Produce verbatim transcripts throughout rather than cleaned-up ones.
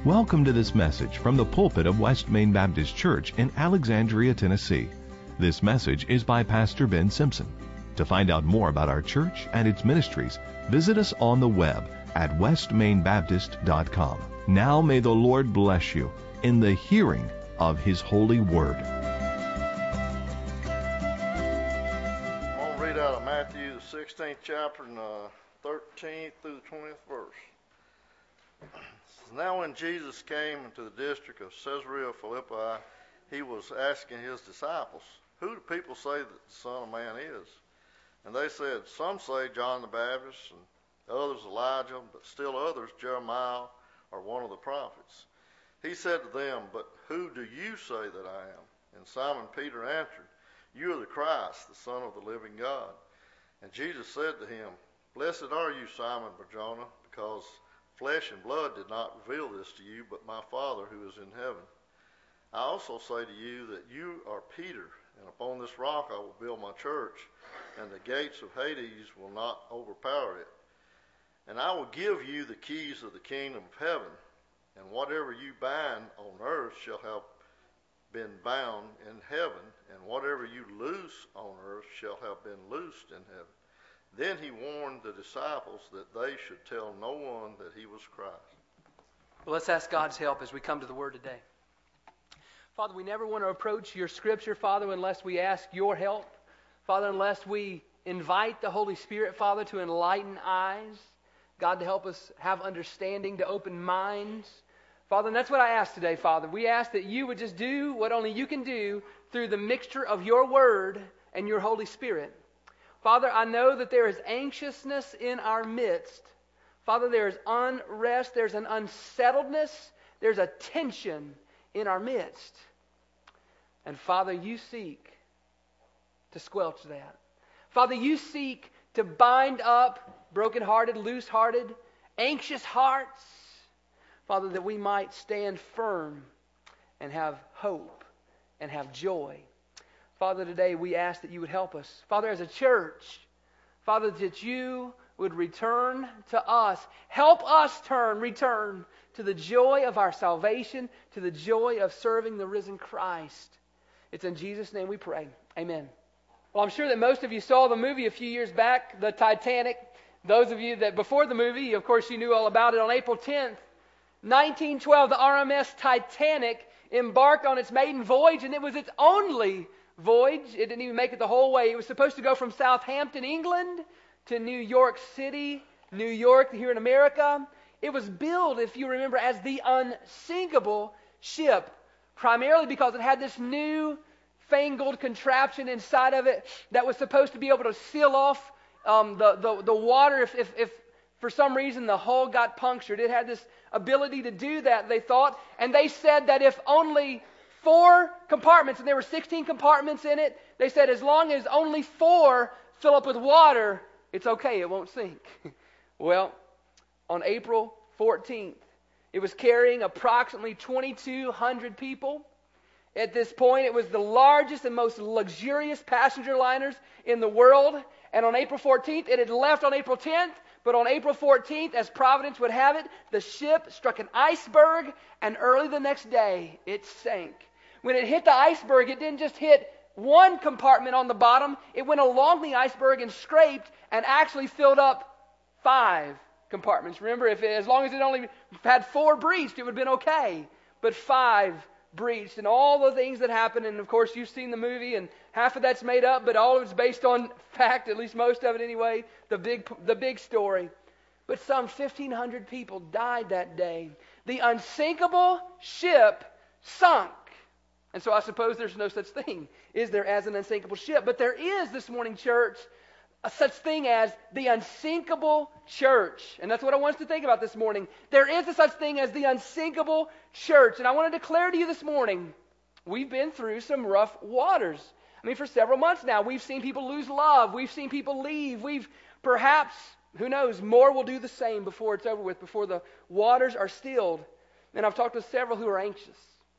Welcome to this message from the pulpit of West Main Baptist Church in Alexandria, Tennessee. This message is by Pastor Ben Simpson. To find out more about our church and its ministries, visit us on the web at west main baptist dot com. Now may the Lord bless you in the hearing of His holy word. I'm going to read out of Matthew, the sixteenth chapter, and the thirteenth through the twentieth verse. Now when Jesus came into the district of Caesarea Philippi, he was asking his disciples, "Who do people say that the Son of Man is?" And they said, "Some say John the Baptist, and others Elijah, but still others Jeremiah or one of the prophets." He said to them, "But who do you say that I am?" And Simon Peter answered, "You are the Christ, the Son of the living God." And Jesus said to him, "Blessed are you, Simon Bar-Jonah, because flesh and blood did not reveal this to you, but my Father who is in heaven. I also say to you that you are Peter, and upon this rock I will build my church, and the gates of Hades will not overpower it. And I will give you the keys of the kingdom of heaven, and whatever you bind on earth shall have been bound in heaven, and whatever you loose on earth shall have been loosed in heaven." Then he warned the disciples that they should tell no one that he was Christ. Well, let's ask God's help as we come to the Word today. Father, we never want to approach your Scripture, Father, unless we ask your help. Father, unless we invite the Holy Spirit, Father, to enlighten eyes. God, to help us have understanding, to open minds. Father, and that's what I ask today, Father. We ask that you would just do what only you can do through the mixture of your Word and your Holy Spirit. Father, I know that there is anxiousness in our midst. Father, there is unrest, there's an unsettledness, there's a tension in our midst. And Father, you seek to squelch that. Father, you seek to bind up brokenhearted, loose-hearted, anxious hearts. Father, that we might stand firm and have hope and have joy. Father, today we ask that you would help us. Father, as a church, Father, that you would return to us. Help us turn, return to the joy of our salvation, to the joy of serving the risen Christ. It's in Jesus' name we pray. Amen. Well, I'm sure that most of you saw the movie a few years back, the Titanic. Those of you that before the movie, of course, you knew all about it. On April tenth, nineteen twelve, the R M S Titanic embarked on its maiden voyage, and it was its only voyage. It didn't even make it the whole way. It was supposed to go from Southampton, England, to New York City, New York, here in America. It was billed, if you remember, as the unsinkable ship, primarily because it had this new fangled contraption inside of it that was supposed to be able to seal off um, the, the, the water if, if, if for some reason the hull got punctured. It had this ability to do that, they thought, and they said that if only four compartments, and there were sixteen compartments in it, they said as long as only four fill up with water, it's okay, it won't sink. Well, on April fourteenth, it was carrying approximately twenty-two hundred people. At this point, it was the largest and most luxurious passenger liners in the world. And on April fourteenth, it had left on April tenth, but on April fourteenth, as Providence would have it, the ship struck an iceberg, and early the next day, it sank. When it hit the iceberg, it didn't just hit one compartment on the bottom. It went along the iceberg and scraped and actually filled up five compartments. Remember, if it, as long as it only had four breached, it would have been okay. But five breached, and all the things that happened, and of course you've seen the movie, and half of that's made up, but all of it's based on fact, at least most of it anyway, the big, the big story. But some fifteen hundred people died that day. The unsinkable ship sunk. And so I suppose there's no such thing, is there, as an unsinkable ship? But there is this morning, church, a such thing as the unsinkable church. And that's what I want us to think about this morning. There is a such thing as the unsinkable church. And I want to declare to you this morning, we've been through some rough waters. I mean, for several months now, we've seen people lose love. We've seen people leave. We've perhaps, who knows, more will do the same before it's over with, before the waters are stilled. And I've talked with several who are anxious.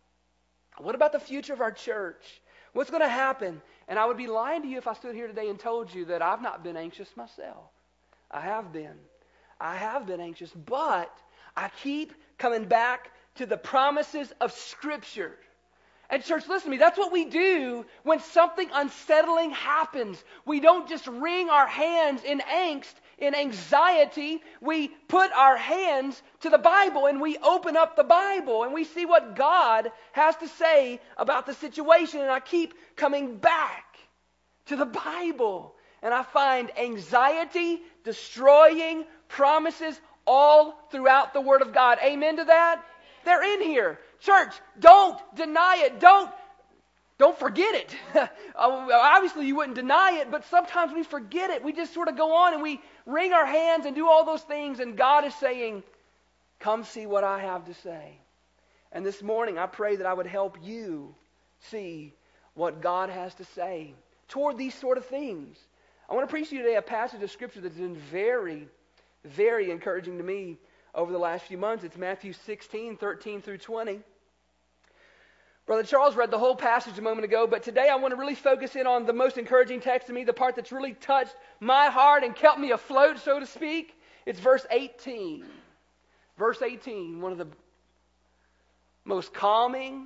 What about the future of our church? What's going to happen? And I would be lying to you if I stood here today and told you that I've not been anxious myself. I have been. I have been anxious, but I keep coming back to the promises of Scripture. And church, listen to me, that's what we do when something unsettling happens. We don't just wring our hands in angst, in anxiety. We put our hands to the Bible and we open up the Bible and we see what God has to say about the situation. And I keep coming back to the Bible. And I find anxiety destroying promises all throughout the Word of God. Amen to that? They're in here. Church, don't deny it. Don't, don't forget it. Obviously, you wouldn't deny it, but sometimes we forget it. We just sort of go on and we wring our hands and do all those things, and God is saying, come see what I have to say. And this morning, I pray that I would help you see what God has to say toward these sort of things. I want to preach to you today a passage of Scripture that's been very, very encouraging to me over the last few months. It's Matthew sixteen, thirteen through twenty. Brother Charles read the whole passage a moment ago, but today I want to really focus in on the most encouraging text to me, the part that's really touched my heart and kept me afloat, so to speak. It's verse eighteen. Verse eighteen, one of the most calming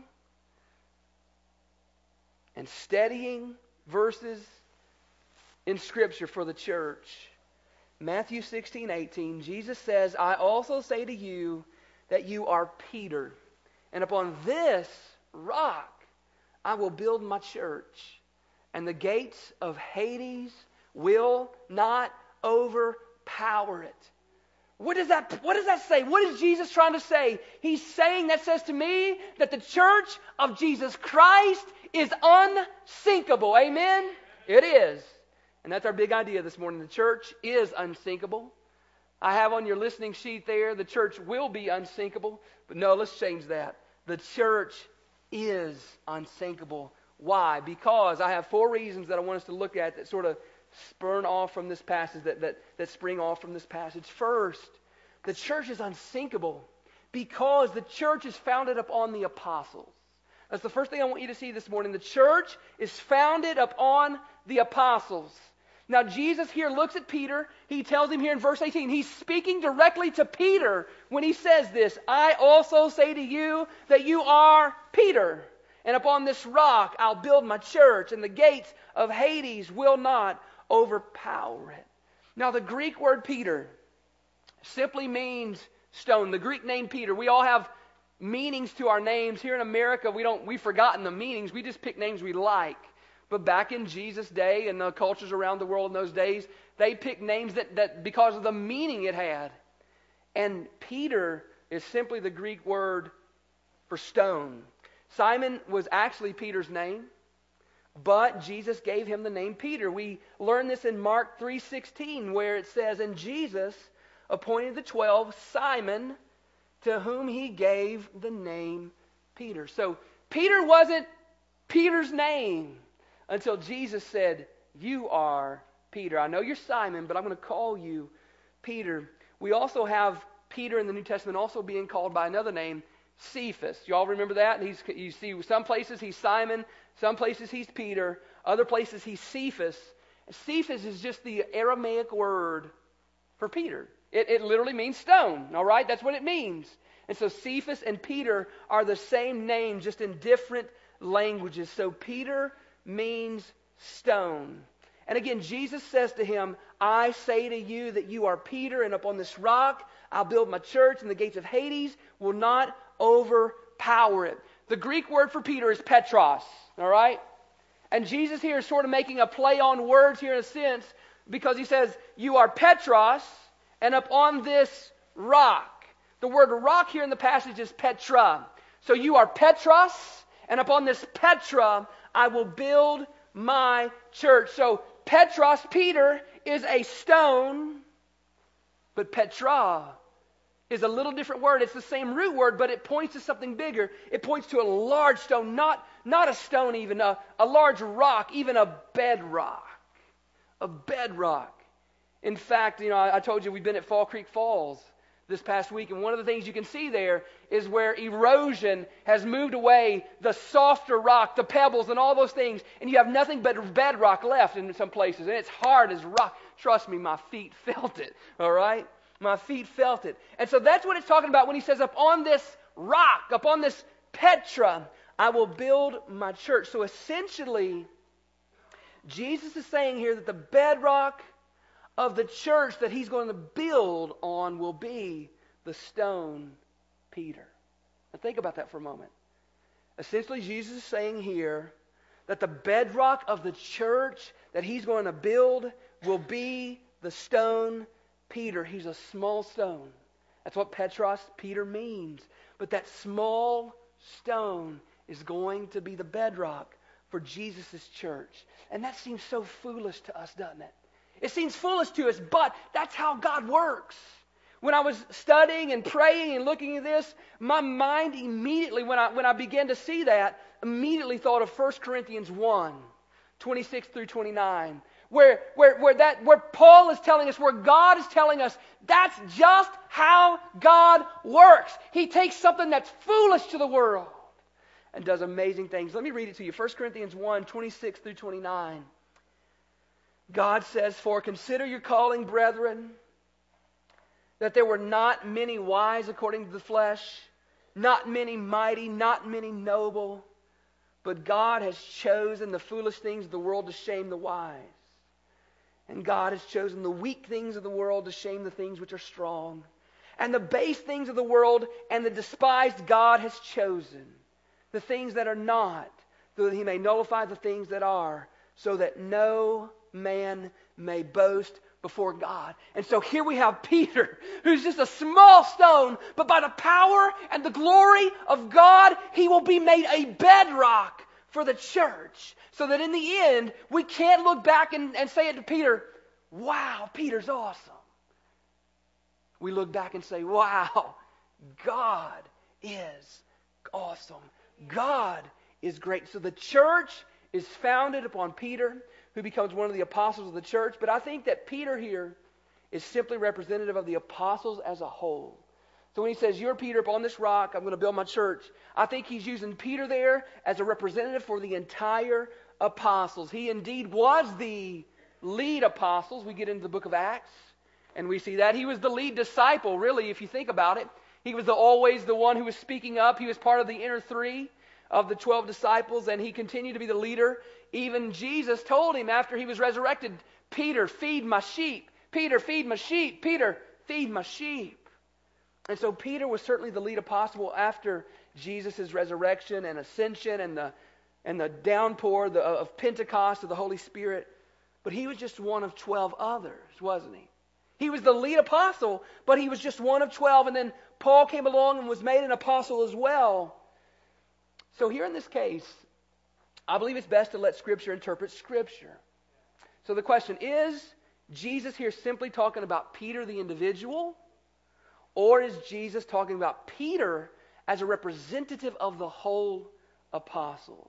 and steadying verses in Scripture for the church. Matthew sixteen, eighteen, Jesus says, I also say to you that you are Peter, and upon this rock I will build my church, and the gates of Hades will not overpower it. What does that, what does that say? What is Jesus trying to say? He's saying, that says to me that the church of Jesus Christ is unsinkable. Amen? It is. And that's our big idea this morning. The church is unsinkable. I have on your listening sheet there, the church will be unsinkable. But no, let's change that. The church is unsinkable. Why? Because I have four reasons that I want us to look at that sort of spurn off from this passage, that, that, that spring off from this passage. First, the church is unsinkable because the church is founded upon the apostles. That's the first thing I want you to see this morning. The church is founded upon the apostles. Now, Jesus here looks at Peter. He tells him here in verse eighteen, he's speaking directly to Peter when he says this, I also say to you that you are Peter, and upon this rock I'll build my church, and the gates of Hades will not overpower it. Now, the Greek word Peter simply means stone. The Greek name Peter, we all have meanings to our names. Here in America, we don't, we've forgotten the meanings. We just pick names we like. But back in Jesus' day and the cultures around the world in those days, they picked names that, that because of the meaning it had. And Peter is simply the Greek word for stone. Simon was actually Peter's name, but Jesus gave him the name Peter. We learn this in Mark three sixteen, where it says, and Jesus appointed the twelve, Simon, to whom he gave the name Peter. So Peter wasn't Peter's name until Jesus said, you are Peter. I know you're Simon, but I'm going to call you Peter. We also have Peter in the New Testament also being called by another name, Cephas. You all remember that? He's, you see some places he's Simon, some places he's Peter, other places he's Cephas. Cephas is just the Aramaic word for Peter. It, it literally means stone, all right? That's what it means. And so Cephas and Peter are the same name, just in different languages. So Peter means stone. And again, Jesus says to him, I say to you that you are Peter, and upon this rock I'll build my church, and the gates of Hades will not overpower it. The Greek word for Peter is Petros, all right? And Jesus here is sort of making a play on words here in a sense, because he says, you are Petros, and upon this rock. The word rock here in the passage is Petra. So you are Petros, and upon this Petra I will build my church. So Petros, Peter, is a stone, but Petra is a little different word. It's the same root word, but it points to something bigger. It points to a large stone, not, not a stone even, a, a large rock, even a bedrock. A bedrock. In fact, you know, I, I told you we've been at Fall Creek Falls this past week, and one of the things you can see there is where erosion has moved away the softer rock, the pebbles, and all those things, and you have nothing but bedrock left in some places, and it's hard as rock. Trust me, my feet felt it, all right? My feet felt it. And so that's what it's talking about when he says, upon this rock, upon this Petra, I will build my church. So essentially, Jesus is saying here that the bedrock of the church that he's going to build on will be the stone Peter. Now think about that for a moment. Essentially, Jesus is saying here that the bedrock of the church that he's going to build will be the stone Peter. He's a small stone. That's what Petros, Peter, means. But that small stone is going to be the bedrock for Jesus' church. And that seems so foolish to us, doesn't it? It seems foolish to us, but that's how God works. When I was studying and praying and looking at this, my mind immediately, when I when I began to see that, immediately thought of First Corinthians one, twenty-six through twenty-nine, where where where that where Paul is telling us, where God is telling us, that's just how God works. He takes something that's foolish to the world and does amazing things. Let me read it to you. First Corinthians one, twenty-six through twenty-nine. God says, "For consider your calling, brethren, that there were not many wise according to the flesh, not many mighty, not many noble, but God has chosen the foolish things of the world to shame the wise. And God has chosen the weak things of the world to shame the things which are strong. And the base things of the world and the despised God has chosen, the things that are not, so that he may nullify the things that are, so that no man may boast before God." And so here we have Peter, who's just a small stone, but by the power and the glory of God, he will be made a bedrock for the church. So that in the end, we can't look back and, and say it to Peter, "Wow, Peter's awesome." We look back and say, "Wow, God is awesome. God is great." So the church is founded upon Peter, who becomes one of the apostles of the church. But I think that Peter here is simply representative of the apostles as a whole. So when he says, "You're Peter, upon this rock I'm going to build my church," I think he's using Peter there as a representative for the entire apostles. He indeed was the lead apostles. We get into the book of Acts, and we see that. He was the lead disciple, really, if you think about it. He was the, always the one who was speaking up. He was part of the inner three of the twelve disciples, and he continued to be the leader. Even Jesus told him after he was resurrected, "Peter, feed my sheep. Peter, feed my sheep. Peter, feed my sheep." And so Peter was certainly the lead apostle after Jesus' resurrection and ascension and the and the downpour the, of Pentecost of the Holy Spirit. But he was just one of twelve others, wasn't he? He was the lead apostle, but he was just one of twelve. And then Paul came along and was made an apostle as well. So here in this case, I believe it's best to let Scripture interpret Scripture. So the question is, Jesus here simply talking about Peter the individual? Or is Jesus talking about Peter as a representative of the whole apostles?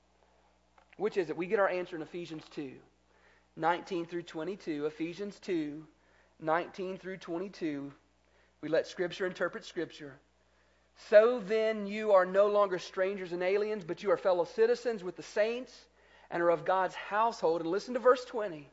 Which is it? We get our answer in Ephesians two, nineteen through twenty-two. Ephesians two, nineteen through twenty-two. We let Scripture interpret Scripture. "So then you are no longer strangers and aliens, but you are fellow citizens with the saints and are of God's household." And listen to verse twenty.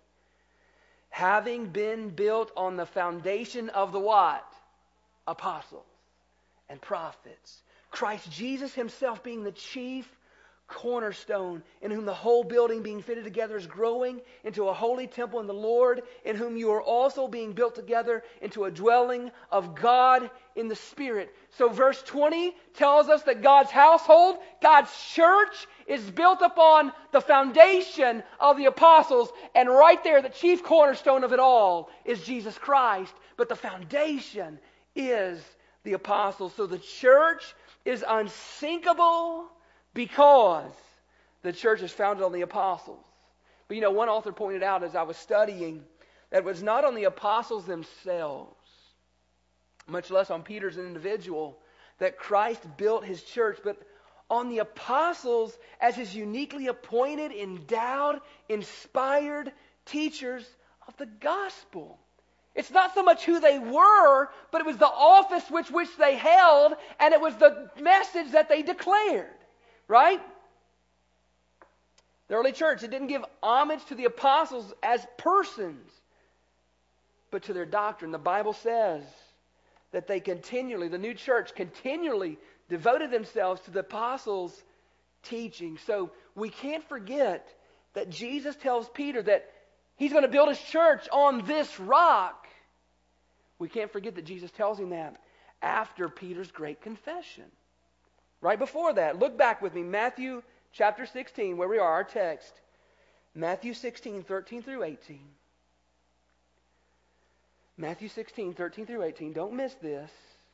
"Having been built on the foundation of the what? Apostles and prophets. Christ Jesus himself being the chief cornerstone, in whom the whole building being fitted together is growing into a holy temple in the Lord, in whom you are also being built together into a dwelling of God in the Spirit." So verse twenty tells us that God's household, God's church, is built upon the foundation of the apostles. And right there, the chief cornerstone of it all is Jesus Christ. But the foundation is the apostles. So the church is unsinkable because the church is founded on the apostles. But you know, one author pointed out as I was studying that it was not on the apostles themselves, much less on Peter as an individual, that Christ built his church, but on the apostles as his uniquely appointed, endowed, inspired teachers of the gospel. It's not so much who they were, but it was the office which, which they held, and it was the message that they declared. Right? The early church, it didn't give homage to the apostles as persons, but to their doctrine. The Bible says that they continually, the new church continually devoted themselves to the apostles' teaching. So we can't forget that Jesus tells Peter that he's going to build his church on this rock. We can't forget that Jesus tells him that after Peter's great confession. Right before that, look back with me, Matthew chapter sixteen, where we are, our text. Matthew sixteen, thirteen through eighteen. Matthew sixteen, thirteen through eighteen. Don't miss this.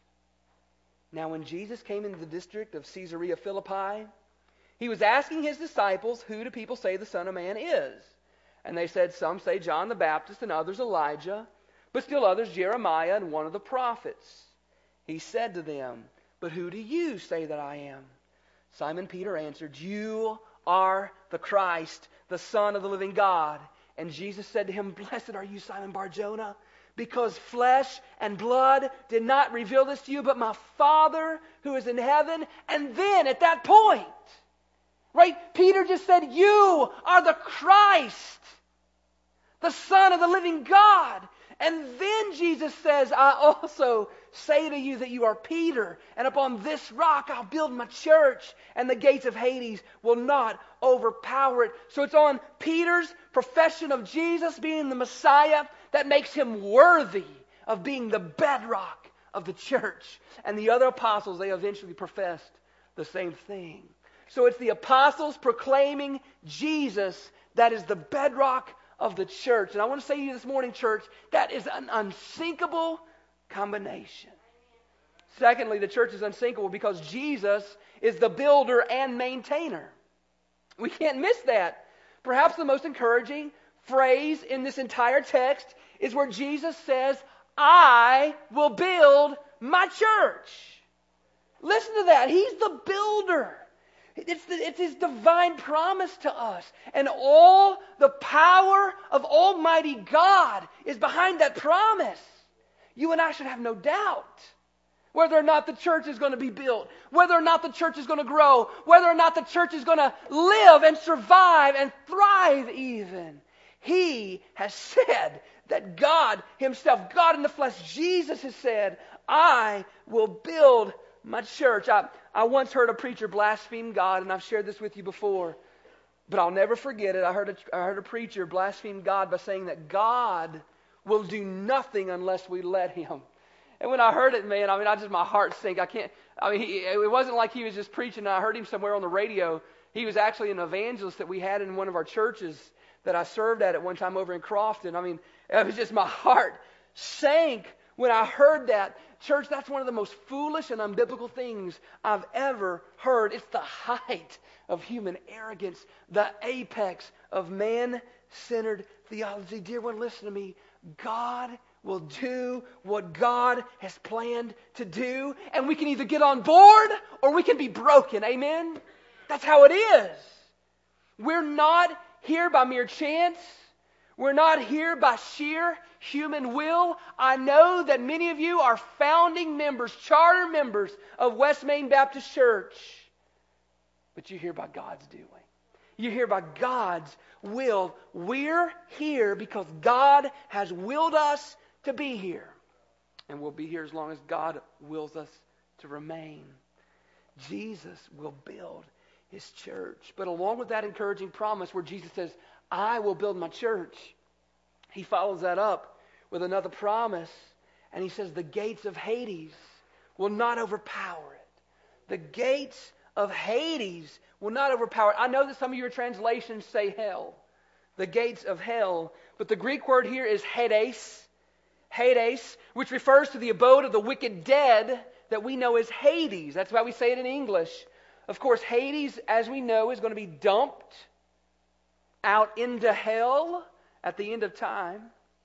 Now when Jesus came into the district of Caesarea Philippi, he was asking his disciples, who do people say the Son of Man is? And they said, some say John the Baptist and others Elijah, but still others Jeremiah and one of the prophets. He said to them, but who do you say that I am? Simon Peter answered, you are the Christ, the Son of the living God. And Jesus said to him, blessed are you, Simon Bar-Jonah, because flesh and blood did not reveal this to you, but my Father who is in heaven. And then at that point, right, Peter just said, you are the Christ, the Son of the living God. And then Jesus says, I also say to you that you are Peter, and upon this rock I'll build my church, and the gates of Hades will not overpower it. So it's on Peter's profession of Jesus being the Messiah that makes him worthy of being the bedrock of the church. And the other apostles, they eventually professed the same thing. So it's the apostles proclaiming Jesus that is the bedrock of the church. And I want to say to you this morning, church, that is an unsinkable combination. Secondly, the church is unsinkable because Jesus is the builder and maintainer. We can't miss that. Perhaps the most encouraging phrase in this entire text is where Jesus says, I will build my church. Listen to that. He's the builder. It's, the, it's His divine promise to us. And all the power of Almighty God is behind that promise. You and I should have no doubt whether or not the church is going to be built, whether or not the church is going to grow, whether or not the church is going to live and survive and thrive even. He has said that God Himself, God in the flesh, Jesus has said, I will build my church. I, I once heard a preacher blaspheme God, and I've shared this with you before, but I'll never forget it. I heard a, I heard a preacher blaspheme God by saying that God will do nothing unless we let Him. And when I heard it, man, I mean, I just, my heart sank. I can't, I mean, he, it wasn't like he was just preaching and I heard him somewhere on the radio. He was actually an evangelist that we had in one of our churches that I served at at one time over in Crofton. I mean, it was just, my heart sank when I heard that. Church, that's one of the most foolish and unbiblical things I've ever heard. It's the height of human arrogance, the apex of man-centered theology. Dear one, listen to me. God will do what God has planned to do, and we can either get on board or we can be broken. Amen? That's how it is. We're not here by mere chance. We're not here by sheer human will. I know that many of you are founding members, charter members of West Main Baptist Church, but you're here by God's doing. You're here by God's will. We're here because God has willed us to be here. And we'll be here as long as God wills us to remain. Jesus will build His church. But along with that encouraging promise where Jesus says, I will build my church, He follows that up with another promise. And He says, the gates of Hades will not overpower it. The gates of Hades will not overpower it. I know that some of your translations say hell. The gates of hell. But the Greek word here is Hades. Hades, which refers to the abode of the wicked dead that we know as Hades. That's why we say it in English. Of course, Hades, as we know, is going to be dumped out into hell at the end of time.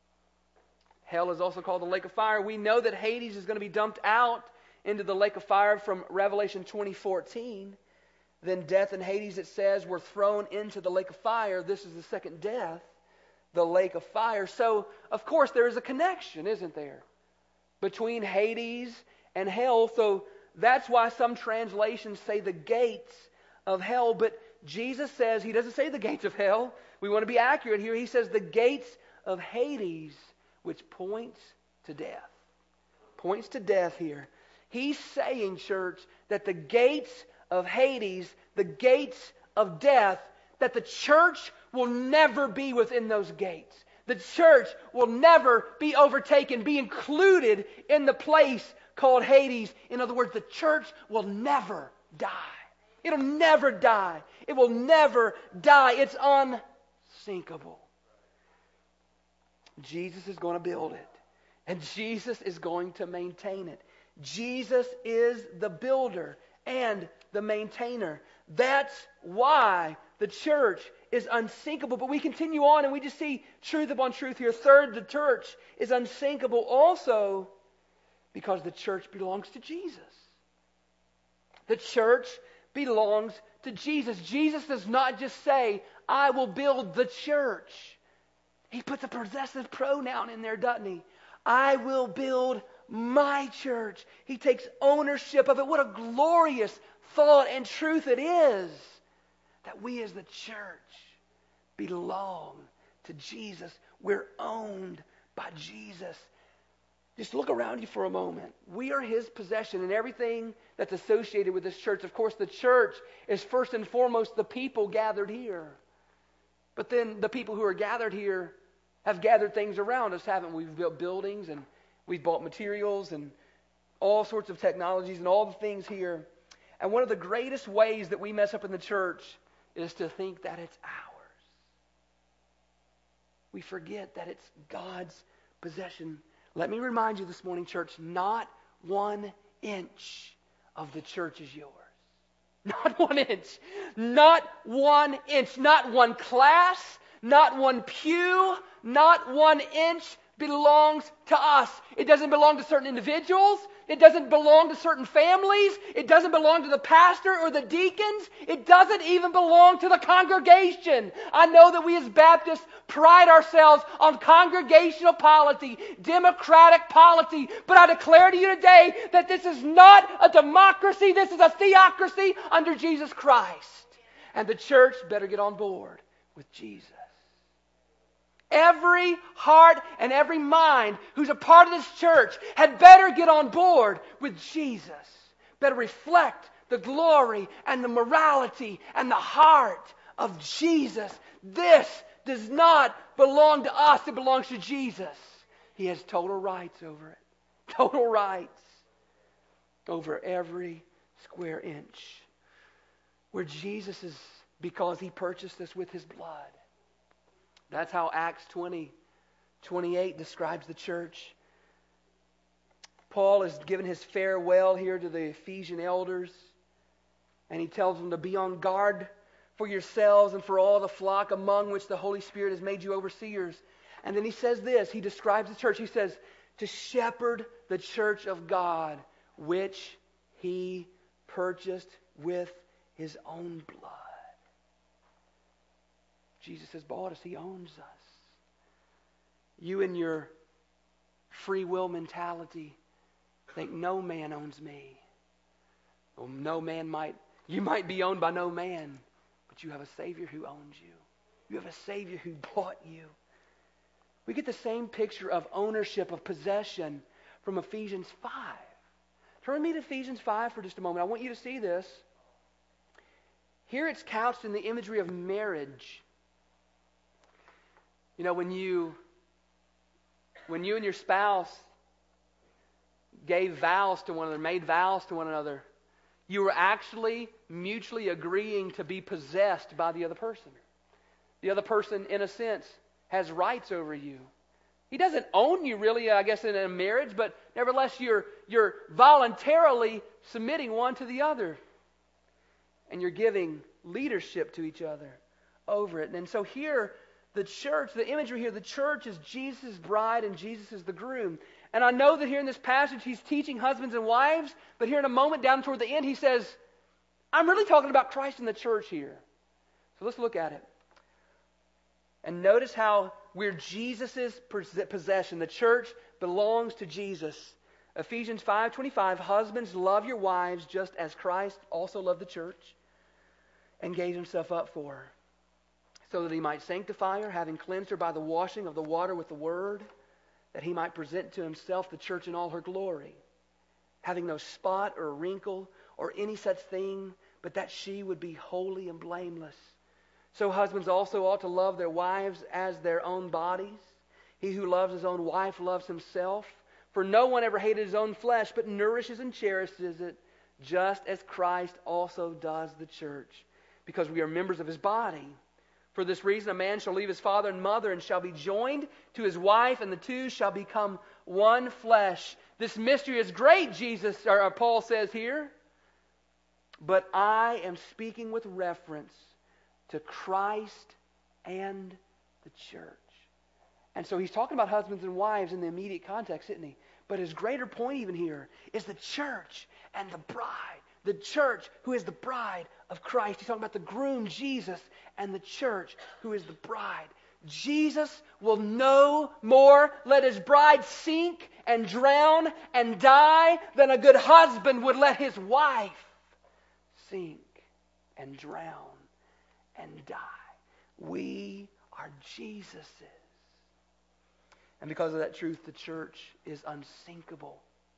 Hell is also called the lake of fire. We know that Hades is going to be dumped out into the lake of fire from Revelation twenty fourteen. Then death and Hades, it says, were thrown into the lake of fire. This is the second death, the lake of fire. So, of course, there is a connection, isn't there, between Hades and hell. So that's why some translations say the gates of hell. But Jesus says, He doesn't say the gates of hell. We want to be accurate here. He says the gates of Hades, which points to death. Points to death here. He's saying, church, that the gates of Hades, the gates of death, that the church will never be within those gates. The church will never be overtaken, be included in the place called Hades. In other words, the church will never die. It'll never die. It will never die. It's unsinkable. Jesus is going to build it. And Jesus is going to maintain it. Jesus is the builder and the maintainer. That's why the church is unsinkable. But we continue on and we just see truth upon truth here. Third, the church is unsinkable also because the church belongs to Jesus. The church belongs to Jesus. Jesus does not just say, I will build the church. He puts a possessive pronoun in there, doesn't he? I will build my church. He takes ownership of it. What a glorious thought and truth it is that we as the church belong to Jesus. We're owned by Jesus. Just look around you for a moment. We are His possession and everything that's associated with this church. Of course, the church is first and foremost the people gathered here. But then the people who are gathered here have gathered things around us, haven't we? We've built buildings and we've bought materials and all sorts of technologies and all the things here. And one of the greatest ways that we mess up in the church is to think that it's ours. We forget that it's God's possession. Let me remind you this morning, church, not one inch of the church is yours. Not one inch. Not one inch. Not one class. Not one pew. Not one inch belongs to us. It doesn't belong to certain individuals. It doesn't belong to certain families. It doesn't belong to the pastor or the deacons. It doesn't even belong to the congregation. I know that we as Baptists pride ourselves on congregational polity, democratic polity, but I declare to you today that this is not a democracy. This is a theocracy under Jesus Christ. And the church better get on board with Jesus. Every heart and every mind who's a part of this church had better get on board with Jesus. Better reflect the glory and the morality and the heart of Jesus. This does not belong to us. It belongs to Jesus. He has total rights over it. Total rights over every square inch. Where Jesus is, because He purchased us with His blood. That's how Acts twenty, twenty-eight describes the church. Paul has given his farewell here to the Ephesian elders. And he tells them to be on guard for yourselves and for all the flock among which the Holy Spirit has made you overseers. And then he says this. He describes the church. He says, to shepherd the church of God, which He purchased with His own blood. Jesus has bought us. He owns us. You and your free will mentality think no man owns me. Well, no man might, you might be owned by no man, but you have a Savior who owns you. You have a Savior who bought you. We get the same picture of ownership, of possession from Ephesians five. Turn me to Ephesians five for just a moment. I want you to see this. Here it's couched in the imagery of marriage. You know, when you when you and your spouse gave vows to one another, made vows to one another, you were actually mutually agreeing to be possessed by the other person. The other person, in a sense, has rights over you. He doesn't own you really, I guess, in a marriage, but nevertheless, you're you're voluntarily submitting one to the other. And you're giving leadership to each other over it. And so here, the church, the imagery here, the church is Jesus' bride and Jesus is the groom. And I know that here in this passage he's teaching husbands and wives, but here in a moment down toward the end he says, I'm really talking about Christ and the church here. So let's look at it. And notice how we're Jesus' possession. The church belongs to Jesus. Ephesians five twenty-five, husbands, love your wives just as Christ also loved the church and gave Himself up for her, so that He might sanctify her, having cleansed her by the washing of the water with the Word, that he might present to himself the church in all her glory, having no spot or wrinkle or any such thing, but that she would be holy and blameless. So husbands also ought to love their wives as their own bodies. He who loves his own wife loves himself. For no one ever hated his own flesh, but nourishes and cherishes it, just as Christ also does the church, because we are members of his body. For this reason a man shall leave his father and mother and shall be joined to his wife, and the two shall become one flesh. This mystery is great, Jesus or Paul says here. But I am speaking with reference to Christ and the church. And so he's talking about husbands and wives in the immediate context, isn't he? But his greater point even here is the church and the bride. The church who is the bride of Christ. He's talking about the groom, Jesus, and the church who is the bride. Jesus will no more let his bride sink and drown and die than a good husband would let his wife sink and drown and die. We are Jesus's. And because of that truth, the church is unsinkable.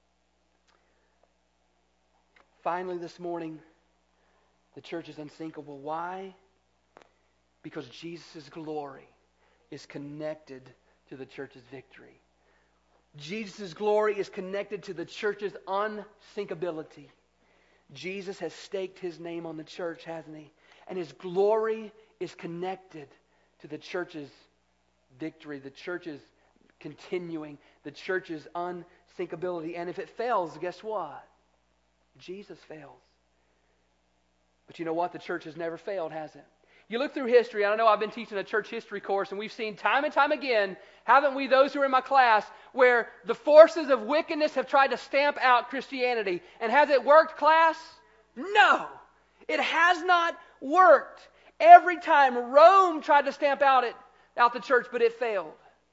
Finally, this morning, the church is unsinkable. Why? Because Jesus' glory is connected to the church's victory. Jesus' glory is connected to the church's unsinkability. Jesus has staked his name on the church, hasn't he? And his glory is connected to the church's victory, the church's continuing, the church's unsinkability. And if it fails, guess what? Jesus fails. But you know what? The church has never failed, has it? You look through history. I know I've been teaching a church history course, and we've seen time and time again, haven't we, those who are in my class, where the forces of wickedness have tried to stamp out Christianity. And has it worked, class? No. It has not worked. Every time Rome tried to stamp out it out the church, but it failed.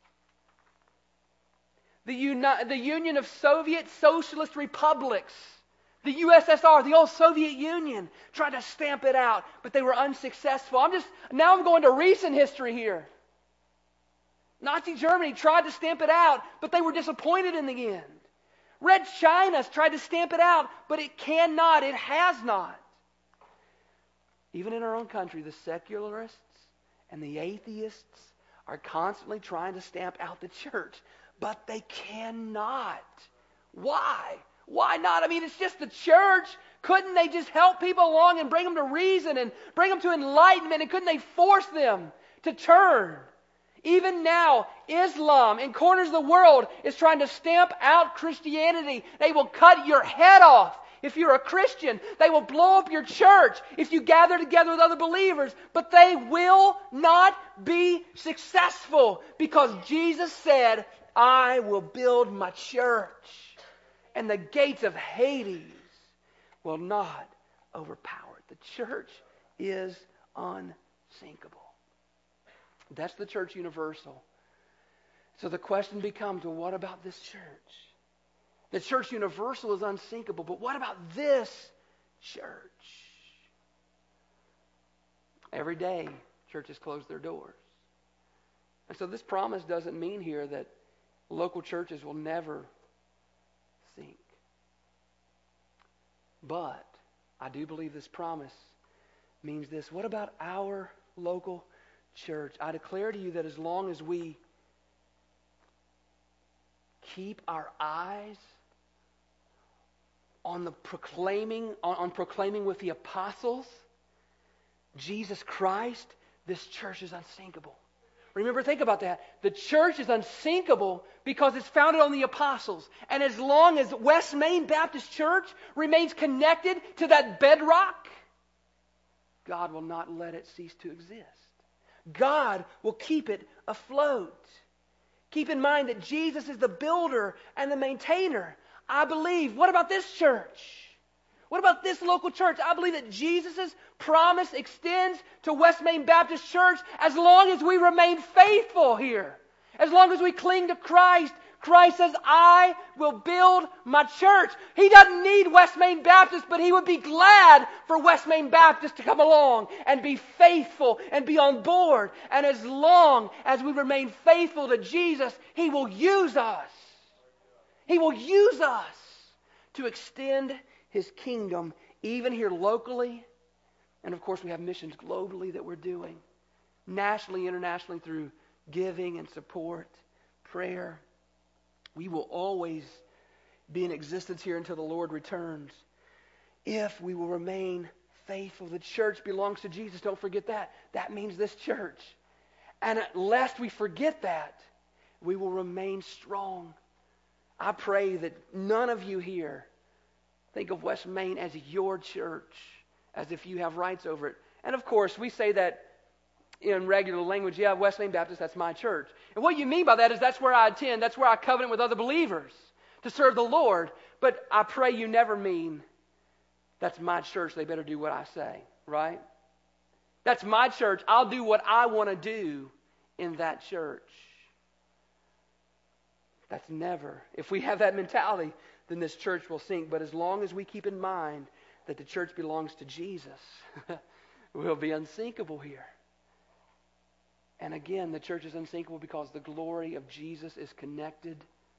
The, uni- the Union of Soviet Socialist Republics, the U S S R, the old Soviet Union, tried to stamp it out, but they were unsuccessful. I'm just now I'm going to recent history here. Nazi Germany tried to stamp it out, but they were disappointed in the end. Red China's tried to stamp it out, but it cannot, it has not. Even in our own country, the secularists and the atheists are constantly trying to stamp out the church, but they cannot. Why? Why not? I mean, it's just the church. Couldn't they just help people along and bring them to reason and bring them to enlightenment? And couldn't they force them to turn? Even now, Islam in corners of the world is trying to stamp out Christianity. They will cut your head off if you're a Christian. They will blow up your church if you gather together with other believers. But they will not be successful because Jesus said, I will build my church, and the gates of Hades will not overpower it. The church is unsinkable. That's the church universal. So the question becomes, well, what about this church? The church universal is unsinkable, but what about this church? Every day, churches close their doors. And so this promise doesn't mean here that local churches will never sink. But I do believe this promise means this. What about our local church? I declare to you that as long as we keep our eyes on the proclaiming, on, on proclaiming with the apostles Jesus Christ, this church is unsinkable. Remember, think about that. The church is unsinkable because it's founded on the apostles. And as long as West Main Baptist Church remains connected to that bedrock, God will not let it cease to exist. God will keep it afloat. Keep in mind that Jesus is the builder and the maintainer. I believe, what about this church? What about this local church? I believe that Jesus' promise extends to West Main Baptist Church as long as we remain faithful here. As long as we cling to Christ, Christ says, I will build my church. He doesn't need West Main Baptist, but He would be glad for West Main Baptist to come along and be faithful and be on board. And as long as we remain faithful to Jesus, He will use us. He will use us to extend His kingdom, even here locally. And of course, we have missions globally that we're doing, nationally, internationally, through giving and support, prayer. We will always be in existence here until the Lord returns if we will remain faithful. The church belongs to Jesus. Don't forget that. That means this church. And lest we forget that, we will remain strong. I pray that none of you here think of West Main as your church, as if you have rights over it. And of course, we say that in regular language. Yeah, West Main Baptist, that's my church. And what you mean by that is that's where I attend, that's where I covenant with other believers to serve the Lord. But I pray you never mean, that's my church, they better do what I say, right? That's my church, I'll do what I want to do in that church. That's never. If we have that mentality, then this church will sink. But as long as we keep in mind that the church belongs to Jesus, we'll be unsinkable here. And again, the church is unsinkable because the glory of Jesus is connected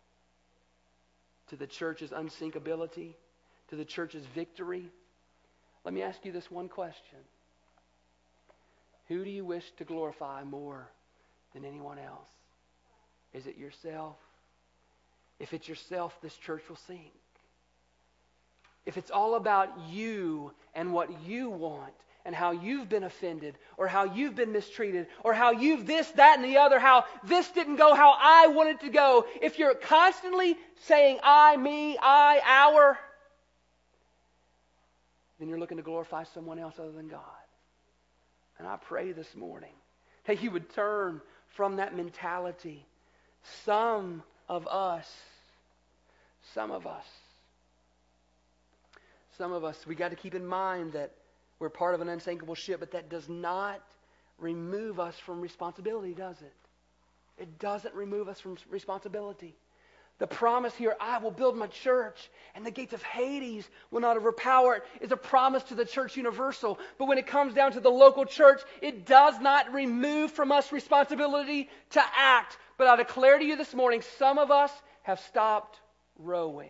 to the church's unsinkability, to the church's victory. Let me ask you this one question. Who do you wish to glorify more than anyone else? Is it yourself? If it's yourself, this church will sink. If it's all about you and what you want, and how you've been offended, or how you've been mistreated, or how you've this, that, and the other, how this didn't go how I wanted to go. If you're constantly saying I, me, I, our, then you're looking to glorify someone else other than God. And I pray this morning that you would turn from that mentality. Some of us, some of us, some of us, we got to keep in mind that we're part of an unsinkable ship, but that does not remove us from responsibility, does it? It doesn't remove us from responsibility. The promise here, I will build my church, and the gates of Hades will not overpower it, is a promise to the church universal. But when it comes down to the local church, it does not remove from us responsibility to act. But I declare to you this morning, some of us have stopped rowing.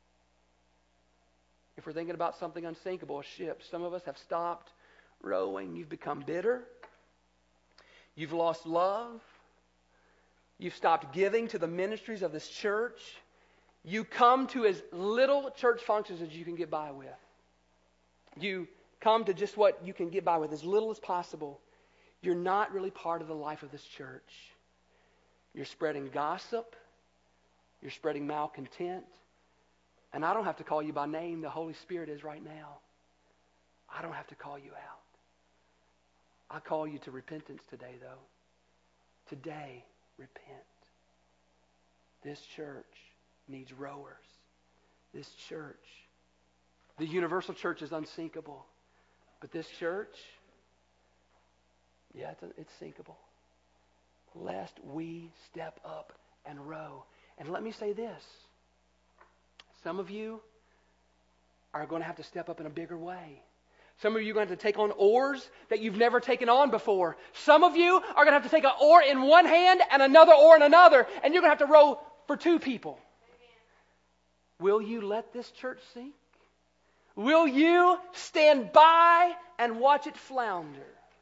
If we're thinking about something unsinkable, a ship, some of us have stopped rowing. You've become bitter. You've lost love. You've stopped giving to the ministries of this church. You come to as little church functions as you can get by with. You come to just what you can get by with, as little as possible. You're not really part of the life of this church. You're spreading gossip. You're spreading malcontent. And I don't have to call you by name. The Holy Spirit is right now. I don't have to call you out. I call you to repentance today, though. Today, repent. This church needs rowers. This church, the universal church, is unsinkable. But this church, yeah, it's, it's sinkable. Lest we step up and row. And let me say this. Some of you are going to have to step up in a bigger way. Some of you are going to have to take on oars that you've never taken on before. Some of you are going to have to take an oar in one hand and another oar in another, and you're going to have to row for two people. Will you let this church sink? Will you stand by and watch it flounder?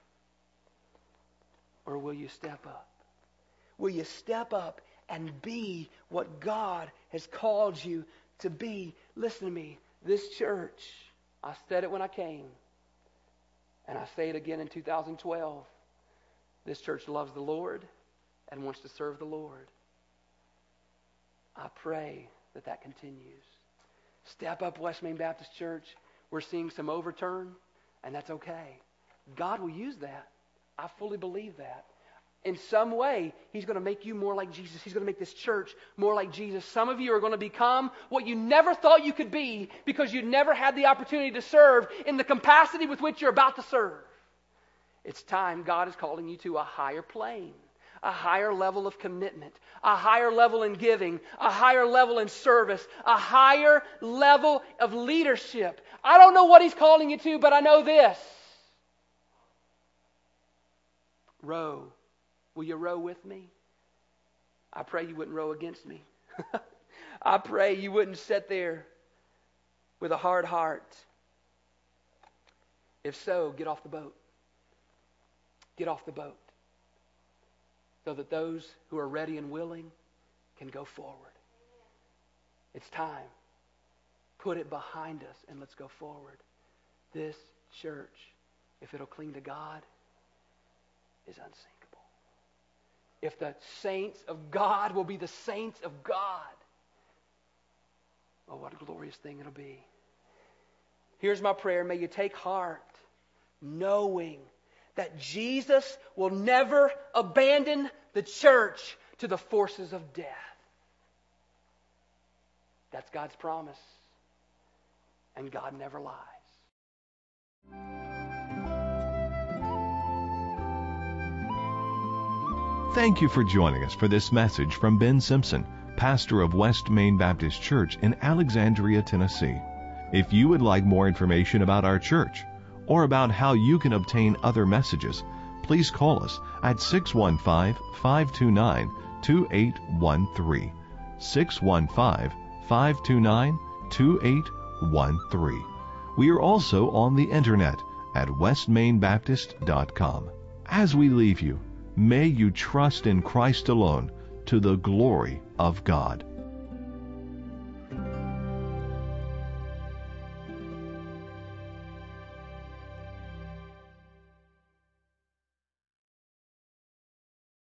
Or will you step up? Will you step up and be what God has called you to be? Listen to me. This church, I said it when I came, and I say it again in two thousand twelve. This church loves the Lord and wants to serve the Lord. I pray that that continues. Step up, West Main Baptist Church. We're seeing some overturn, and that's okay. God will use that. I fully believe that. In some way, He's going to make you more like Jesus. He's going to make this church more like Jesus. Some of you are going to become what you never thought you could be because you never had the opportunity to serve in the capacity with which you're about to serve. It's time God is calling you to a higher plane, a higher level of commitment, a higher level in giving, a higher level in service, a higher level of leadership. I don't know what He's calling you to, but I know this. Row. Will you row with me? I pray you wouldn't row against me. I pray you wouldn't sit there with a hard heart. If so, get off the boat. Get off the boat. So that those who are ready and willing can go forward. It's time. Put it behind us and let's go forward. This church, if it'll cling to God, is unsinkable. If the saints of God will be the saints of God, oh, what a glorious thing it'll be. Here's my prayer. May you take heart knowing that Jesus will never abandon the church to the forces of death. That's God's promise. And God never lies. Thank you for joining us for this message from Ben Simpson, pastor of West Main Baptist Church in Alexandria, Tennessee. If you would like more information about our church or about how you can obtain other messages, please call us at six one five, five two nine, two eight one three. six one five, five two nine, two eight one three. We are also on the internet at west main baptist dot com. As we leave you, may you trust in Christ alone to the glory of God.